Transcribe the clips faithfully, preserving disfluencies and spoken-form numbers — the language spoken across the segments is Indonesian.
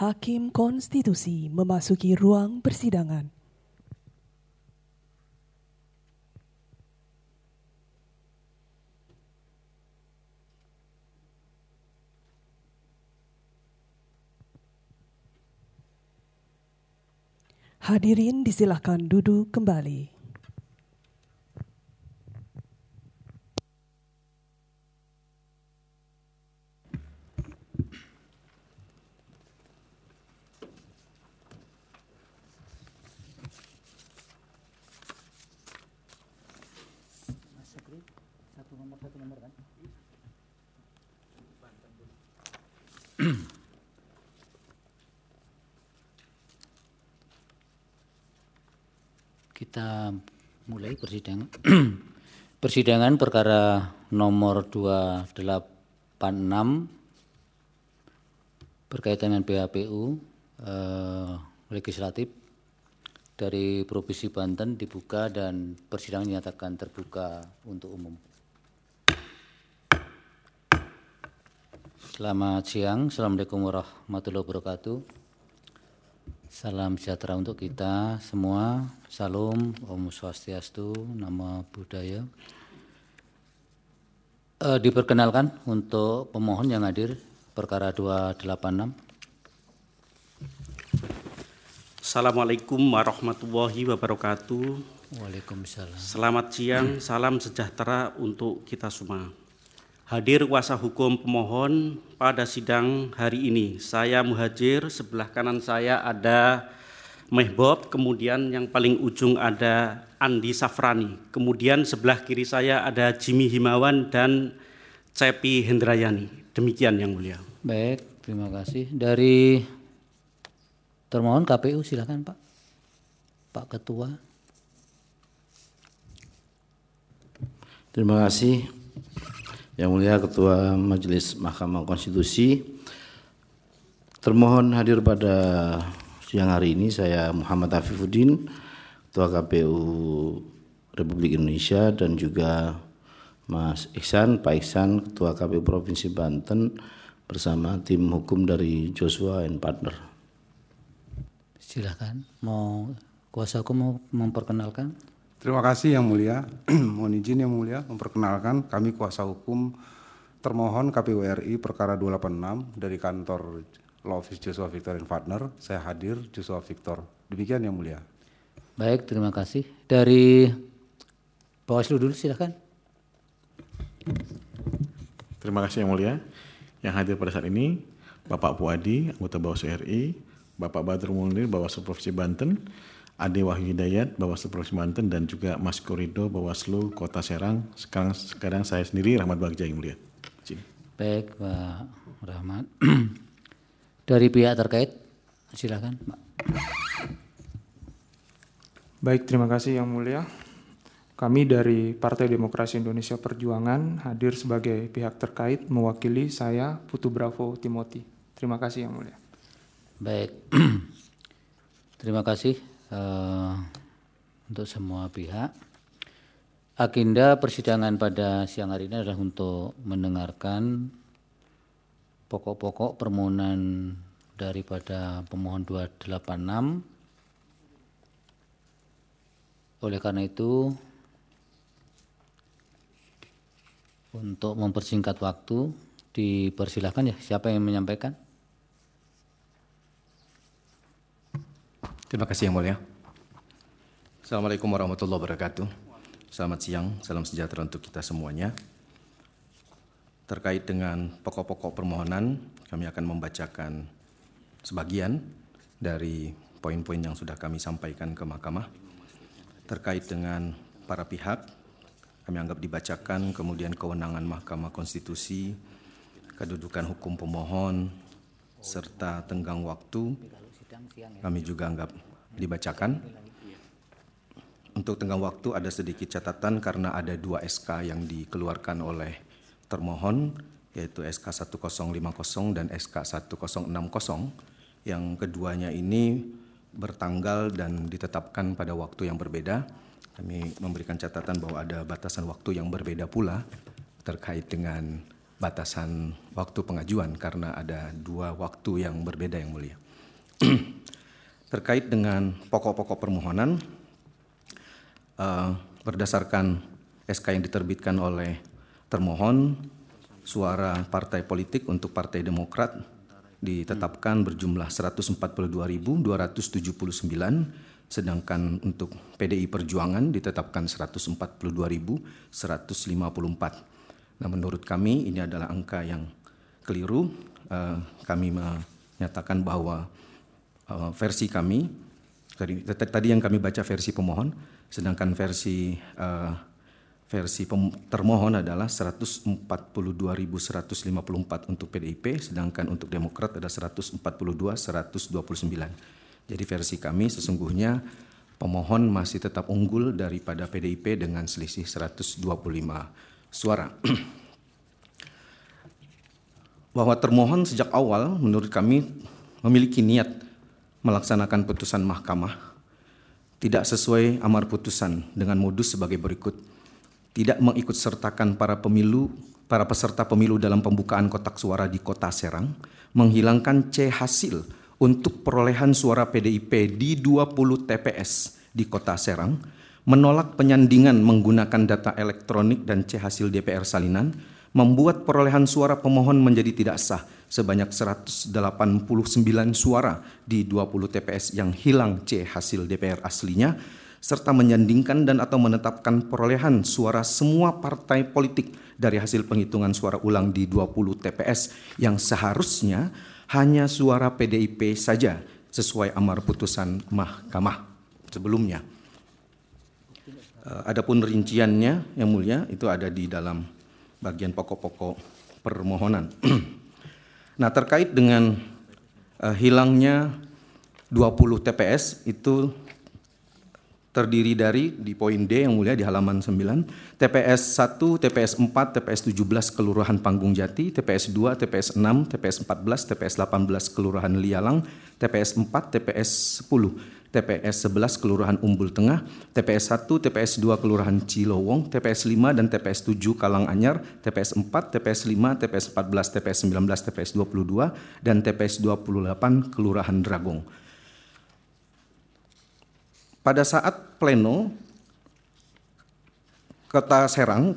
Hakim Konstitusi memasuki ruang persidangan. Hadirin disilahkan duduk kembali. Kita mulai persidangan. Persidangan perkara nomor dua delapan enam berkaitan dengan P H P U eh, legislatif dari Provinsi Banten dibuka dan persidangan dinyatakan terbuka untuk umum. Selamat siang, Assalamualaikum warahmatullahi wabarakatuh. Salam sejahtera untuk kita semua. Salam, Om Swastiastu, Namo Buddhaya. E, diperkenalkan untuk pemohon yang hadir perkara dua delapan enam. Assalamualaikum warahmatullahi wabarakatuh. Waalaikumsalam. Selamat siang, salam sejahtera untuk kita semua. Hadir kuasa hukum pemohon pada sidang hari ini. Saya Muhajir, sebelah kanan saya ada Mehbob, kemudian yang paling ujung ada Andi Safrani. Kemudian sebelah kiri saya ada Jimmy Himawan dan Cepi Hendrayani. Demikian yang mulia. Baik, terima kasih. Dari termohon K P U silakan Pak. Pak Ketua. Terima kasih. Yang mulia Ketua Majelis Mahkamah Konstitusi, termohon hadir pada siang hari ini saya Muhammad Afifuddin, Ketua K P U Republik Indonesia, dan juga Mas Iksan, Pak Iksan, Ketua K P U Provinsi Banten bersama tim hukum dari Joshua and Partner. Silakan, mau kuasa hukum mau memperkenalkan? Terima kasih Yang Mulia. Mohon izin Yang Mulia memperkenalkan kami kuasa hukum termohon K P U R I perkara dua delapan enam dari kantor Law Office Joshua Victor and Partner. Saya hadir Joshua Victor. Demikian Yang Mulia. Baik, terima kasih. Dari Bawaslu dulu silakan. Terima kasih Yang Mulia. Yang hadir pada saat ini Bapak Puadi, anggota Bawaslu R I, Bapak Badrul Munir, Bawaslu Provinsi Banten, Ade Wahyu Hidayat, Bawaslu Provinsi Banten, dan juga Mas Korido, Bawaslu Kota Serang. Sekarang, sekarang saya sendiri, Rahmat Bagja, yang mulia. Sini. Baik, Pak Rahmat. Dari pihak terkait, silakan, Pak. Baik, terima kasih Yang Mulia. Kami dari Partai Demokrasi Indonesia Perjuangan hadir sebagai pihak terkait mewakili saya, Putu Bravo Timothy. Terima kasih Yang Mulia. Baik, terima kasih. Uh, untuk semua pihak. Agenda persidangan pada siang hari ini adalah untuk mendengarkan pokok-pokok permohonan daripada pemohon dua delapan enam. Oleh karena itu, untuk mempersingkat waktu, dipersilahkan ya, siapa yang menyampaikan? Terima kasih Yang Mulia. Assalamualaikum warahmatullahi wabarakatuh. Selamat siang, salam sejahtera untuk kita semuanya. Terkait dengan pokok-pokok permohonan, kami akan membacakan sebagian dari poin-poin yang sudah kami sampaikan ke Mahkamah. Terkait dengan para pihak, kami anggap dibacakan, kemudian kewenangan Mahkamah Konstitusi, kedudukan hukum pemohon, serta tenggang waktu, kami juga anggap dibacakan. Untuk tenggang waktu ada sedikit catatan karena ada dua S K yang dikeluarkan oleh termohon, yaitu S K sepuluh lima nol dan S K sepuluh enam nol, yang keduanya ini bertanggal dan ditetapkan pada waktu yang berbeda. Kami memberikan catatan bahwa ada batasan waktu yang berbeda pula terkait dengan batasan waktu pengajuan karena ada dua waktu yang berbeda yang mulia. Terkait dengan pokok-pokok permohonan, uh, berdasarkan S K yang diterbitkan oleh termohon, suara partai politik untuk Partai Demokrat ditetapkan berjumlah seratus empat puluh dua ribu dua ratus tujuh puluh sembilan, sedangkan untuk P D I Perjuangan ditetapkan seratus empat puluh dua ribu seratus lima puluh empat. Nah, menurut kami ini adalah angka yang keliru. Uh, kami menyatakan bahwa uh, versi kami, tadi, tadi yang kami baca versi pemohon, sedangkan versi uh, versi termohon adalah seratus empat puluh dua ribu seratus lima puluh empat untuk P D I P, sedangkan untuk Demokrat ada seratus empat puluh dua ribu seratus dua puluh sembilan. Jadi versi kami sesungguhnya pemohon masih tetap unggul daripada P D I P dengan selisih seratus dua puluh lima suara. Bahwa termohon sejak awal menurut kami memiliki niat melaksanakan putusan mahkamah tidak sesuai amar putusan dengan modus sebagai berikut. Tidak mengikut sertakan para pemilu, para peserta pemilu dalam pembukaan kotak suara di Kota Serang, menghilangkan C hasil untuk perolehan suara P D I P di dua puluh T P S di Kota Serang, menolak penyandingan menggunakan data elektronik dan C hasil D P R salinan, membuat perolehan suara pemohon menjadi tidak sah sebanyak seratus delapan puluh sembilan suara di dua puluh T P S yang hilang C hasil D P R aslinya, serta menyandingkan dan atau menetapkan perolehan suara semua partai politik dari hasil penghitungan suara ulang di dua puluh T P S yang seharusnya hanya suara P D I P saja sesuai amar putusan mahkamah sebelumnya. Adapun rinciannya yang mulia itu ada di dalam bagian pokok-pokok permohonan. Nah, terkait dengan uh, hilangnya dua puluh T P S itu terdiri dari di poin D yang mulia di halaman sembilan, T P S satu, T P S empat, T P S tujuh belas Kelurahan Panggung Jati, T P S dua, T P S enam, T P S empat belas, T P S delapan belas Kelurahan Lialang, T P S empat, T P S sepuluh, T P S sebelas Kelurahan Umbul Tengah, T P S satu, T P S dua Kelurahan Cilowong, T P S lima dan T P S tujuh Kalanganyar, T P S empat, T P S lima, T P S empat belas, T P S sembilan belas, T P S dua puluh dua, dan T P S dua puluh delapan Kelurahan Dragong. Pada saat pleno Kota Serang,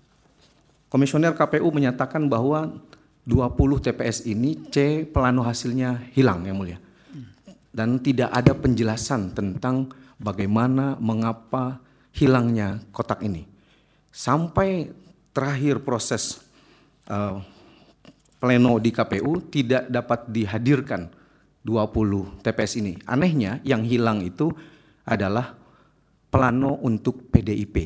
Komisioner K P U menyatakan bahwa dua puluh T P S ini C plano hasilnya hilang yang mulia. Dan tidak ada penjelasan tentang bagaimana, mengapa hilangnya kotak ini. Sampai terakhir proses uh, pleno di K P U tidak dapat dihadirkan dua puluh T P S ini. Anehnya yang hilang itu adalah plano untuk P D I P.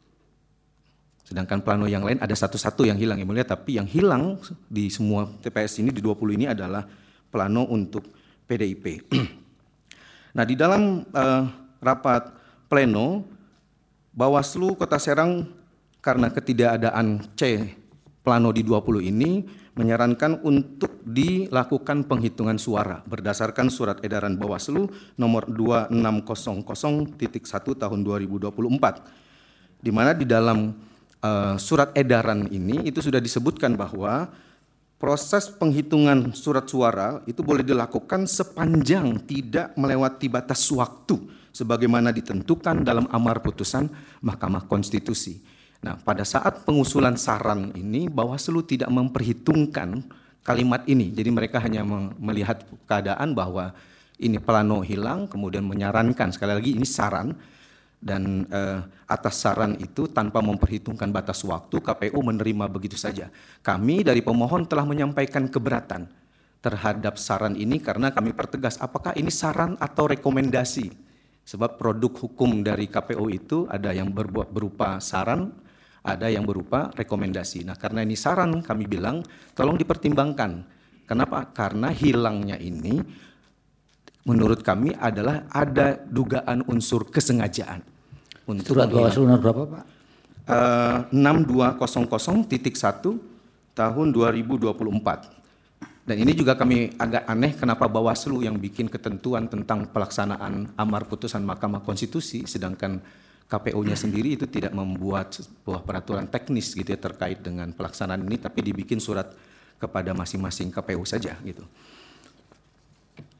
Sedangkan plano yang lain ada satu-satu yang hilang yang mulia, tapi yang hilang di semua T P S ini, di dua puluh ini adalah plano untuk P D I P. Nah, di dalam uh, rapat pleno, Bawaslu Kota Serang karena ketidakadaan C plano di dua puluh ini menyarankan untuk dilakukan penghitungan suara berdasarkan surat edaran Bawaslu nomor dua enam nol nol titik satu tahun dua ribu dua puluh empat, di mana di dalam uh, surat edaran ini itu sudah disebutkan bahwa proses penghitungan surat suara itu boleh dilakukan sepanjang tidak melewati batas waktu sebagaimana ditentukan dalam amar putusan Mahkamah Konstitusi. Nah, pada saat pengusulan saran ini, Bawaslu tidak memperhitungkan kalimat ini. Jadi mereka hanya melihat keadaan bahwa ini plano hilang, kemudian menyarankan, sekali lagi ini saran, dan eh, atas saran itu tanpa memperhitungkan batas waktu, K P U menerima begitu saja. Kami dari pemohon telah menyampaikan keberatan terhadap saran ini karena kami pertegas apakah ini saran atau rekomendasi. Sebab produk hukum dari K P U itu ada yang berupa saran, ada yang berupa rekomendasi. Nah, karena ini saran, kami bilang tolong dipertimbangkan. Kenapa? Karena hilangnya ini menurut kami adalah ada dugaan unsur kesengajaan. Untuk Surat Bawaslu nomor berapa, Pak? Uh, enam dua nol nol titik satu tahun dua ribu dua puluh empat. Dan ini juga kami agak aneh kenapa Bawaslu yang bikin ketentuan tentang pelaksanaan amar putusan Mahkamah Konstitusi, sedangkan K P U-nya sendiri itu tidak membuat sebuah peraturan teknis gitu ya terkait dengan pelaksanaan ini, tapi dibikin surat kepada masing-masing K P U saja gitu.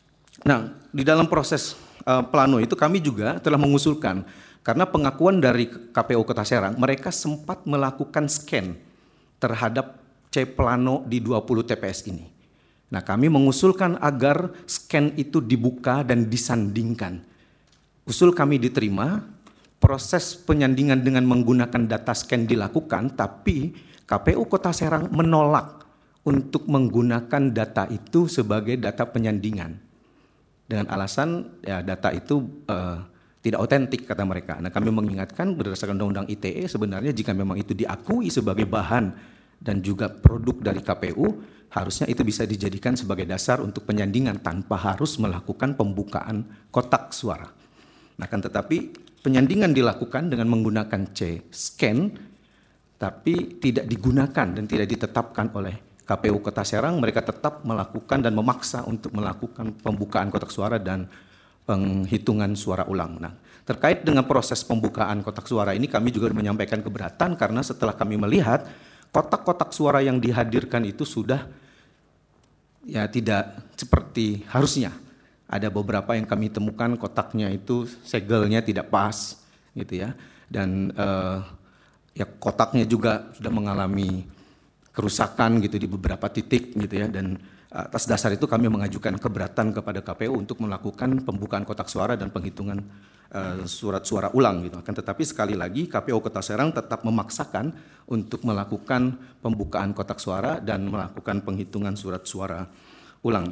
Nah, di dalam proses uh, plano itu kami juga telah mengusulkan, karena pengakuan dari K P U Kota Serang, mereka sempat melakukan scan terhadap C plano di dua puluh T P S ini. Nah, kami mengusulkan agar scan itu dibuka dan disandingkan. Usul kami diterima, proses penyandingan dengan menggunakan data scan dilakukan, tapi K P U Kota Serang menolak untuk menggunakan data itu sebagai data penyandingan. Dengan alasan ya data itu uh, tidak otentik kata mereka. Nah, kami mengingatkan berdasarkan Undang-Undang I T E sebenarnya jika memang itu diakui sebagai bahan dan juga produk dari K P U, harusnya itu bisa dijadikan sebagai dasar untuk penyandingan tanpa harus melakukan pembukaan kotak suara. Nah, kan tetapi penyandingan dilakukan dengan menggunakan C scan, tapi tidak digunakan dan tidak ditetapkan oleh K P U Kota Serang. Mereka tetap melakukan dan memaksa untuk melakukan pembukaan kotak suara dan penghitungan suara ulang. Nah, terkait dengan proses pembukaan kotak suara ini kami juga menyampaikan keberatan karena setelah kami melihat kotak-kotak suara yang dihadirkan itu sudah ya tidak seperti harusnya. Ada beberapa yang kami temukan kotaknya itu segelnya tidak pas gitu ya. Dan eh, ya kotaknya juga sudah mengalami kerusakan gitu di beberapa titik gitu ya. Dan atas dasar itu kami mengajukan keberatan kepada K P U untuk melakukan pembukaan kotak suara dan penghitungan uh, surat suara ulang gitu. Akan tetapi sekali lagi K P U Kota Serang tetap memaksakan untuk melakukan pembukaan kotak suara dan melakukan penghitungan surat suara ulang.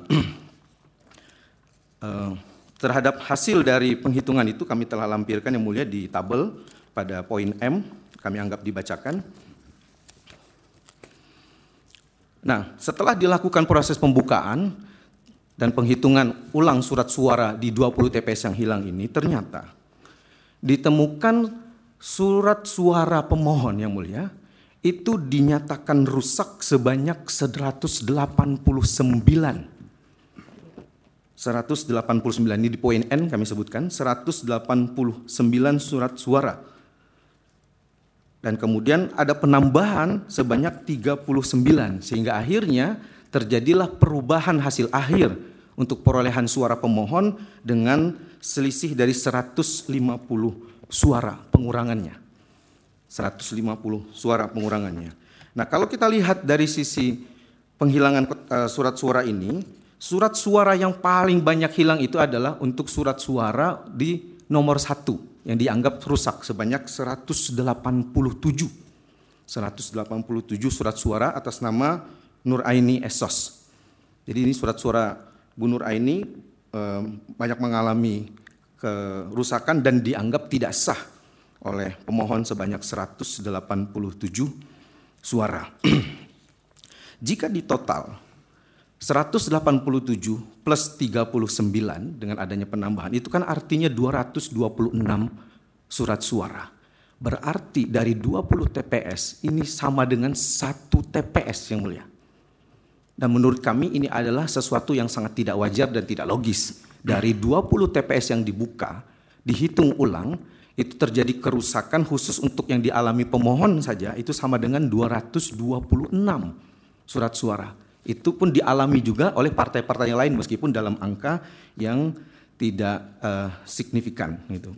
uh, terhadap hasil dari penghitungan itu kami telah lampirkan yang mulia di tabel pada poin M, kami anggap dibacakan. Nah, setelah dilakukan proses pembukaan dan penghitungan ulang surat suara di dua puluh T P S yang hilang ini, ternyata ditemukan surat suara pemohon yang mulia itu dinyatakan rusak sebanyak seratus delapan puluh sembilan. seratus delapan puluh sembilan ini di poin N kami sebutkan, seratus delapan puluh sembilan surat suara. Dan kemudian ada penambahan sebanyak tiga puluh sembilan, sehingga akhirnya terjadilah perubahan hasil akhir untuk perolehan suara pemohon dengan selisih dari seratus lima puluh suara pengurangannya. seratus lima puluh suara pengurangannya. Nah, kalau kita lihat dari sisi penghilangan surat suara ini, surat suara yang paling banyak hilang itu adalah untuk surat suara di nomor satu yang dianggap rusak sebanyak seratus delapan puluh tujuh. seratus delapan puluh tujuh surat suara atas nama Nur Aini Esos. Jadi ini surat suara Bu Nur Aini eh, banyak mengalami kerusakan dan dianggap tidak sah oleh pemohon sebanyak seratus delapan puluh tujuh suara. Jika ditotal seratus delapan puluh tujuh plus tiga puluh sembilan dengan adanya penambahan, itu kan artinya dua ratus dua puluh enam surat suara. Berarti dari dua puluh T P S ini sama dengan satu T P S yang mulia. Dan menurut kami ini adalah sesuatu yang sangat tidak wajar dan tidak logis. Dari dua puluh T P S yang dibuka, dihitung ulang, itu terjadi kerusakan khusus untuk yang dialami pemohon saja, itu sama dengan dua ratus dua puluh enam surat suara. Itu pun dialami juga oleh partai-partai yang lain meskipun dalam angka yang tidak uh, signifikan gitu.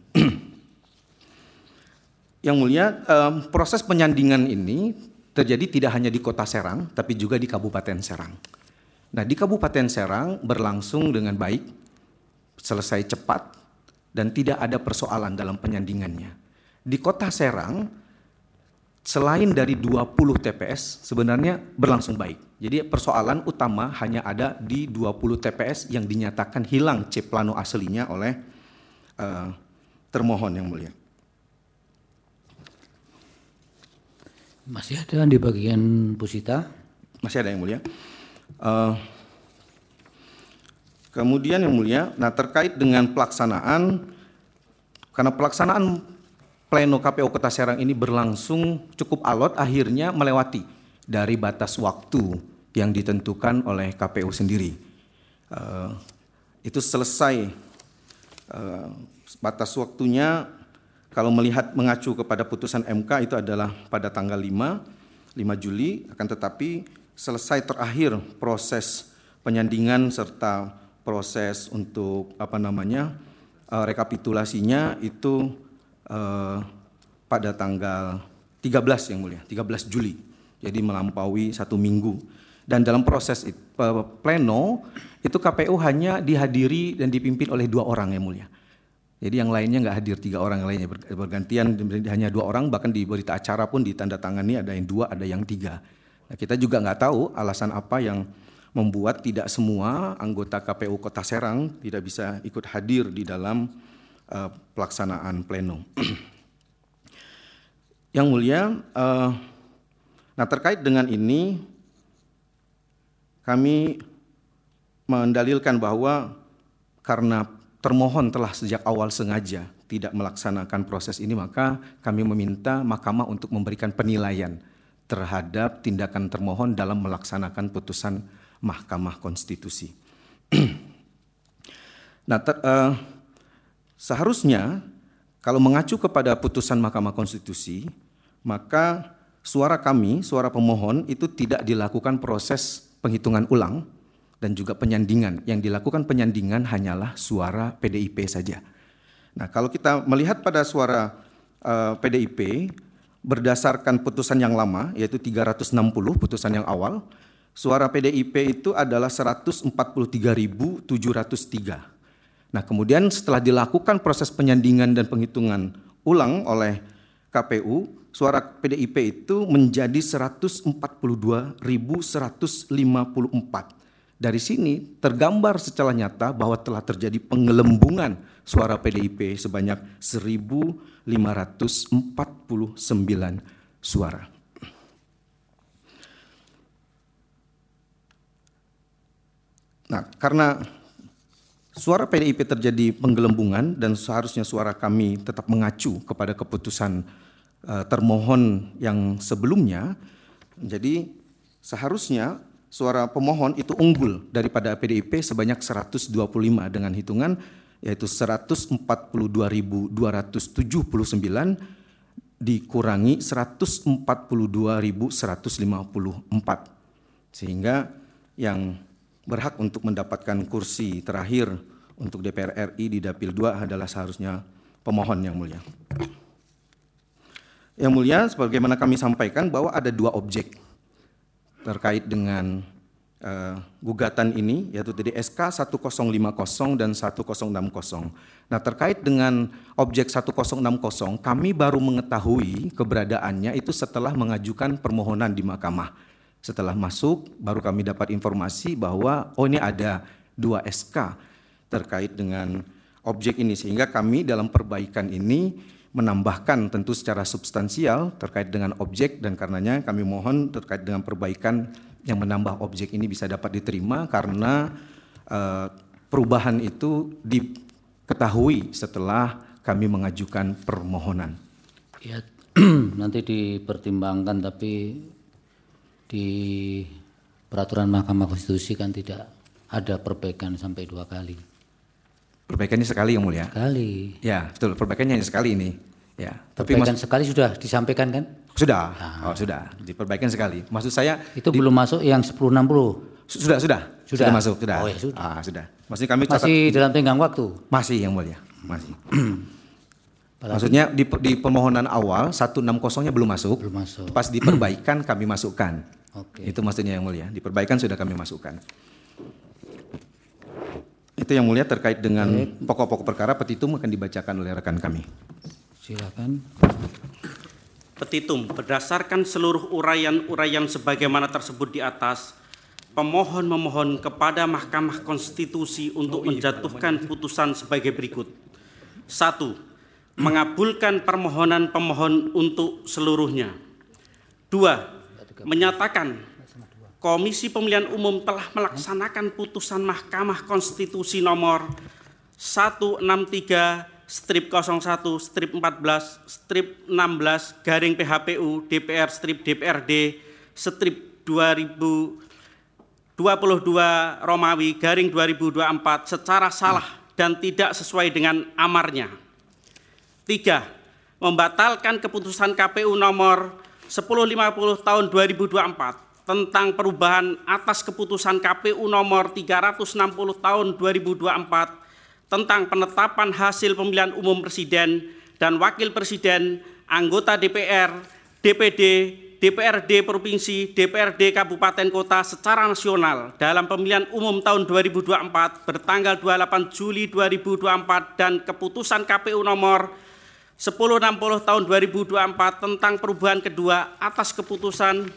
Yang mulia, um, proses penyandingan ini terjadi tidak hanya di Kota Serang tapi juga di Kabupaten Serang. Nah, di Kabupaten Serang berlangsung dengan baik, selesai cepat dan tidak ada persoalan dalam penyandingannya. Di Kota Serang selain dari dua puluh T P S sebenarnya berlangsung baik. Jadi persoalan utama hanya ada di dua puluh T P S yang dinyatakan hilang C plano aslinya oleh uh, termohon yang mulia. Masih ada di bagian Pusita? Masih ada yang mulia. Uh, kemudian yang mulia, nah terkait dengan pelaksanaan, karena pelaksanaan pleno K P U Kota Serang ini berlangsung cukup alot, akhirnya melewati dari batas waktu yang ditentukan oleh K P U sendiri. Uh, itu selesai uh, batas waktunya, kalau melihat mengacu kepada putusan M K itu adalah pada tanggal lima Juli, akan tetapi selesai terakhir proses penyandingan serta proses untuk apa namanya uh, rekapitulasinya itu uh, pada tanggal tiga belas yang mulia, tiga belas Juli. Jadi melampaui satu minggu. Dan dalam proses itu, uh, pleno itu K P U hanya dihadiri dan dipimpin oleh dua orang yang mulia. Jadi yang lainnya nggak hadir, tiga orang yang lainnya bergantian, hanya dua orang, bahkan di berita acara pun ditandatangani ada yang dua, ada yang tiga. Nah, kita juga nggak tahu alasan apa yang membuat tidak semua anggota K P U Kota Serang tidak bisa ikut hadir di dalam uh, pelaksanaan pleno. Yang mulia, uh, nah terkait dengan ini kami mendalilkan bahwa karena termohon telah sejak awal sengaja tidak melaksanakan proses ini, maka kami meminta Mahkamah untuk memberikan penilaian terhadap tindakan termohon dalam melaksanakan putusan Mahkamah Konstitusi. Nah, ter, uh, seharusnya kalau mengacu kepada putusan Mahkamah Konstitusi, maka suara kami, suara pemohon itu tidak dilakukan proses penghitungan ulang dan juga penyandingan. Yang dilakukan penyandingan hanyalah suara P D I P saja. Nah, kalau kita melihat pada suara uh, P D I P berdasarkan putusan yang lama, yaitu tiga ratus enam puluh putusan yang awal, suara P D I P itu adalah seratus empat puluh tiga ribu tujuh ratus tiga. Nah, kemudian setelah dilakukan proses penyandingan dan penghitungan ulang oleh K P U, suara P D I P itu menjadi seratus empat puluh dua ribu seratus lima puluh empat. Dari sini tergambar secara nyata bahwa telah terjadi penggelembungan suara P D I P sebanyak seribu lima ratus empat puluh sembilan suara. Nah, karena suara P D I P terjadi penggelembungan dan seharusnya suara kami tetap mengacu kepada keputusan uh, termohon yang sebelumnya, jadi seharusnya suara pemohon itu unggul daripada P D I P sebanyak seratus dua puluh lima dengan hitungan yaitu seratus empat puluh dua ribu dua ratus tujuh puluh sembilan dikurangi seratus empat puluh dua ribu seratus lima puluh empat. Sehingga yang berhak untuk mendapatkan kursi terakhir untuk D P R R I di Dapil dua adalah seharusnya pemohon yang mulia. Yang mulia, sebagaimana kami sampaikan bahwa ada dua objek terkait dengan uh, gugatan ini, yaitu tadi S K seribu lima puluh dan seribu enam puluh. Nah, terkait dengan objek seribu enam puluh, kami baru mengetahui keberadaannya itu setelah mengajukan permohonan di Mahkamah. Setelah masuk, baru kami dapat informasi bahwa oh ini ada dua S K terkait dengan objek ini, sehingga kami dalam perbaikan ini menambahkan tentu secara substansial terkait dengan objek, dan karenanya kami mohon terkait dengan perbaikan yang menambah objek ini bisa dapat diterima karena uh, perubahan itu diketahui setelah kami mengajukan permohonan. Ya, nanti dipertimbangkan, tapi di peraturan Mahkamah Konstitusi kan tidak ada perbaikan sampai dua kali. Perbaikannya sekali yang mulia. Sekali. Ya, betul. Perbaikannya hanya sekali ini. Ya, tapi perbaikan sekali sudah disampaikan kan? Sudah. Nah. Oh, sudah. Diperbaikan sekali. Maksud saya itu di, belum masuk yang sepuluh enam puluh. Sudah, sudah. Sudah, sudah masuk, sudah. Oh, ya sudah. Ah, sudah. Maksudnya kami catat, masih dalam tenggang waktu. Masih yang mulia. Masih. Maksudnya di, di permohonan awal seratus enam puluh-nya belum masuk. Belum masuk. Pas diperbaikan kami masukkan. Oke. Itu maksudnya yang mulia. Diperbaikan sudah kami masukkan. Itu yang mulia terkait dengan pokok-pokok perkara. Petitum akan dibacakan oleh rekan kami. Silakan. Petitum, berdasarkan seluruh uraian-uraian sebagaimana tersebut di atas, pemohon memohon kepada Mahkamah Konstitusi untuk menjatuhkan putusan sebagai berikut. Satu, mengabulkan permohonan pemohon untuk seluruhnya. Dua, menyatakan Komisi Pemilihan Umum telah melaksanakan putusan Mahkamah Konstitusi nomor seratus enam puluh tiga strip nol satu strip empat belas strip enam belas garing P H P U D P R strip D P R D strip dua ribu dua puluh dua Romawi garing dua ribu dua puluh empat secara salah dan tidak sesuai dengan amarnya. Tiga, membatalkan keputusan K P U nomor sepuluh lima puluh tahun dua ribu dua puluh empat tentang perubahan atas keputusan K P U nomor tiga ratus enam puluh tahun dua ribu dua puluh empat tentang penetapan hasil pemilihan umum presiden dan wakil presiden, anggota D P R, D P D, D P R D Provinsi, D P R D Kabupaten Kota secara nasional dalam pemilihan umum tahun dua ribu dua puluh empat bertanggal dua puluh delapan Juli dua ribu dua puluh empat dan keputusan K P U nomor sepuluh enam puluh tahun dua ribu dua puluh empat tentang perubahan kedua atas keputusan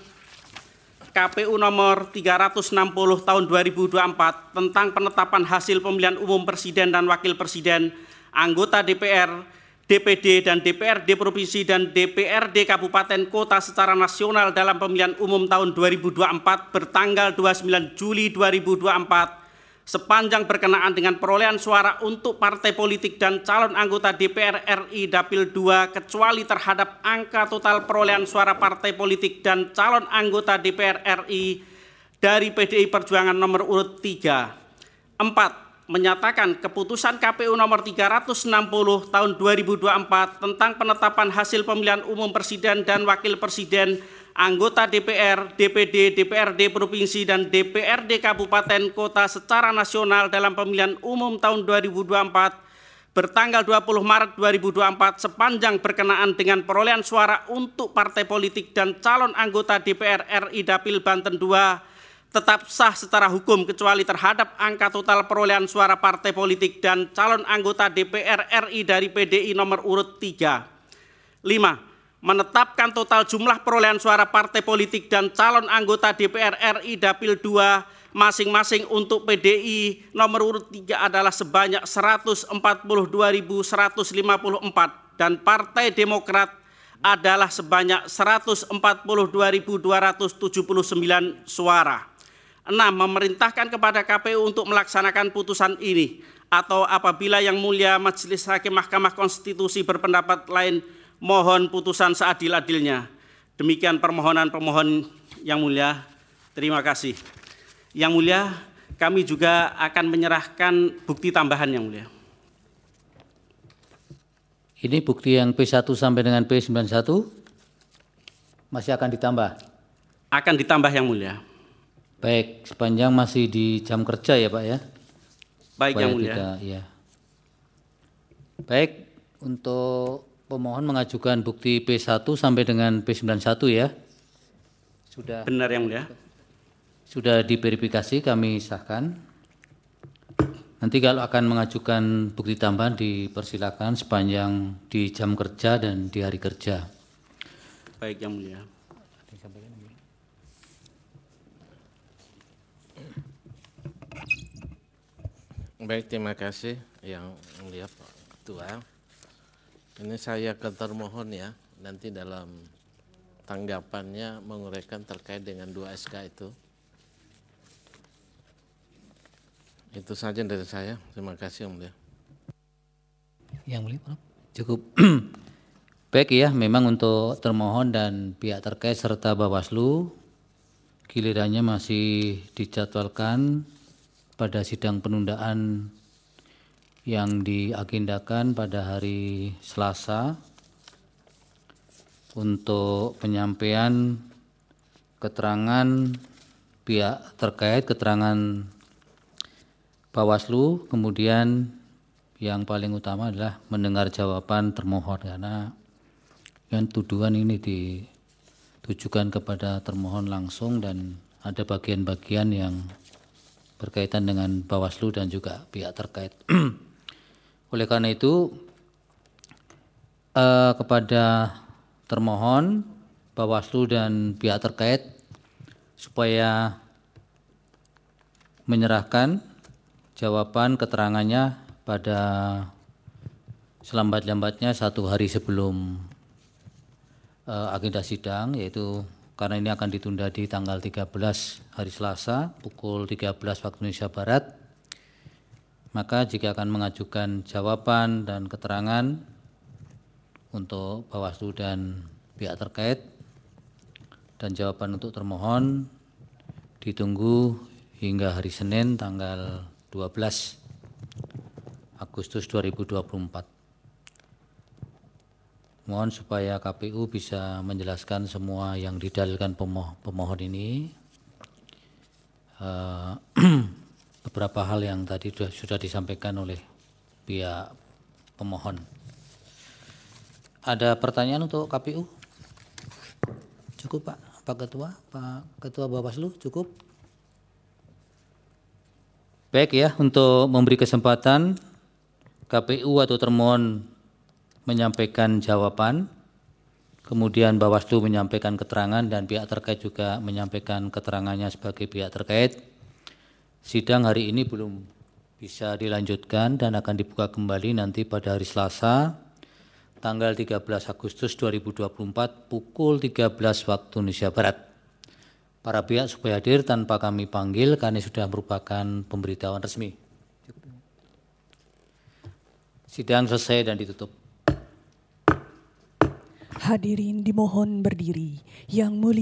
K P U nomor tiga ratus enam puluh tahun dua ribu dua puluh empat tentang penetapan hasil pemilihan umum presiden dan wakil presiden, anggota D P R, D P D dan D P R D Provinsi dan D P R D Kabupaten Kota secara nasional dalam pemilihan umum tahun dua ribu dua puluh empat bertanggal dua puluh sembilan Juli dua ribu dua puluh empat sepanjang berkenaan dengan perolehan suara untuk partai politik dan calon anggota D P R R I Dapil dua kecuali terhadap angka total perolehan suara partai politik dan calon anggota D P R R I dari P D I Perjuangan nomor urut tiga. Empat, menyatakan keputusan K P U nomor tiga ratus enam puluh tahun dua ribu dua puluh empat tentang penetapan hasil pemilihan umum presiden dan wakil presiden, anggota D P R, D P D, D P R D Provinsi, dan D P R D Kabupaten Kota secara nasional dalam pemilihan umum tahun dua ribu dua puluh empat bertanggal dua puluh Maret dua ribu dua puluh empat sepanjang berkenaan dengan perolehan suara untuk partai politik dan calon anggota D P R R I Dapil Banten dua tetap sah secara hukum kecuali terhadap angka total perolehan suara partai politik dan calon anggota D P R R I dari P D I nomor urut tiga. Lima, menetapkan total jumlah perolehan suara partai politik dan calon anggota D P R R I Dapil dua masing-masing untuk P D I nomor urut tiga adalah sebanyak seratus empat puluh dua ribu seratus lima puluh empat dan Partai Demokrat adalah sebanyak seratus empat puluh dua ribu dua ratus tujuh puluh sembilan suara. Enam, memerintahkan kepada K P U untuk melaksanakan putusan ini atau apabila Yang Mulia Majelis Hakim Mahkamah Konstitusi berpendapat lain, mohon putusan seadil-adilnya. Demikian permohonan pemohon Yang Mulia. Terima kasih. Yang Mulia, kami juga akan menyerahkan bukti tambahan Yang Mulia. Ini bukti yang P satu sampai dengan P sembilan puluh satu masih akan ditambah? Akan ditambah Yang Mulia. Baik, sepanjang masih di jam kerja ya Pak ya? Baik Supaya Yang Mulia. Tidak, ya. Baik, untuk pemohon mengajukan bukti P satu sampai dengan P sembilan puluh satu ya. Sudah. Benar Yang Mulia. Sudah diverifikasi, kami sahkan. Nanti kalau akan mengajukan bukti tambahan dipersilakan sepanjang di jam kerja dan di hari kerja. Baik Yang Mulia. Baik, terima kasih Yang Mulia Pak Ketua. Ini saya ke termohon ya, nanti dalam tanggapannya menguraikan terkait dengan dua S K itu. Itu saja dari saya. Terima kasih Yang Mulia. Yang Mulia, Prof. Cukup. Baik ya, memang untuk termohon dan pihak terkait serta Bawaslu gilirannya masih dijadwalkan pada sidang penundaan yang diagendakan pada hari Selasa untuk penyampaian keterangan pihak terkait, keterangan Bawaslu, kemudian yang paling utama adalah mendengar jawaban termohon karena yang tuduhan ini ditujukan kepada termohon langsung dan ada bagian-bagian yang berkaitan dengan Bawaslu dan juga pihak terkait. Oleh karena itu eh, kepada termohon, Bawaslu dan pihak terkait supaya menyerahkan jawaban keterangannya pada selambat-lambatnya satu hari sebelum eh, agenda sidang, yaitu karena ini akan ditunda di tanggal tiga belas hari Selasa pukul tiga belas waktu Indonesia Barat, maka jika akan mengajukan jawaban dan keterangan untuk Bawaslu dan pihak terkait dan jawaban untuk termohon ditunggu hingga hari Senin tanggal dua belas Agustus dua ribu dua puluh empat. Mohon supaya K P U bisa menjelaskan semua yang didalilkan pemohon ini uh, beberapa hal yang tadi sudah, sudah disampaikan oleh pihak pemohon. Ada pertanyaan untuk K P U? Cukup Pak, Pak Ketua, Pak Ketua Bawaslu, cukup? Baik ya, untuk memberi kesempatan K P U atau termohon menyampaikan jawaban, kemudian Bawaslu menyampaikan keterangan dan pihak terkait juga menyampaikan keterangannya sebagai pihak terkait. Sidang hari ini belum bisa dilanjutkan dan akan dibuka kembali nanti pada hari Selasa, tanggal tiga belas Agustus dua ribu dua puluh empat pukul tiga belas waktu Indonesia Barat. Para pihak supaya hadir tanpa kami panggil karena sudah merupakan pemberitahuan resmi. Sidang selesai dan ditutup. Hadirin dimohon berdiri. Yang mulia